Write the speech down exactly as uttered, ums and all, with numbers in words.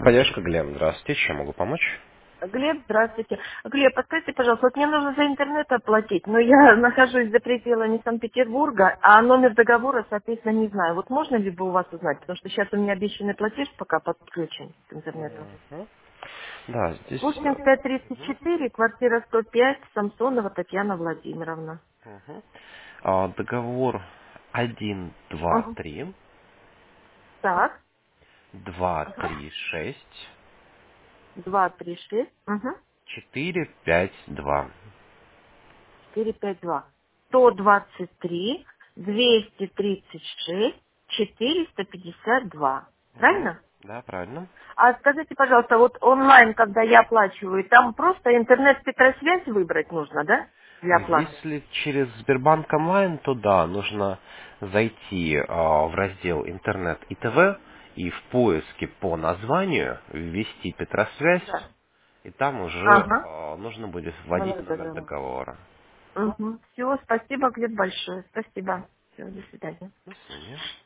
Поддержка, Глеб, здравствуйте, чем могу помочь? Глеб, здравствуйте. Глеб, подскажите, пожалуйста, вот мне нужно за интернет оплатить, но я нахожусь за пределами Санкт-Петербурга, а номер договора, соответственно, не знаю. Вот можно ли бы у вас узнать? Потому что сейчас у меня обещанный платеж пока подключен к интернету. Мгм. Да, здесь Пушкинская тридцать четыре, квартира сто пять, Самсонова Татьяна Владимировна. мгм. А, договор один, два, Угу. три, Так, два, ага. три, шесть, два, три, шесть, угу. четыре, пять, два. четыре, пять, два. сто двадцать три, двести тридцать шесть, четыреста пятьдесят два. Мгм. Правильно? Да, правильно. А скажите, пожалуйста, вот онлайн, когда я оплачиваю, там просто интернет-спектросвязь выбрать нужно, да? Для оплаты? Если через Сбербанк онлайн, то да, нужно зайти а, в раздел интернет и ТВ и в поиске по названию ввести Петросвязь, Да. и там уже Ага. а, нужно будет вводить Номер номер договора. договора. Угу. Все, спасибо, Глеб, большое. Спасибо. Все, до свидания. До свидания.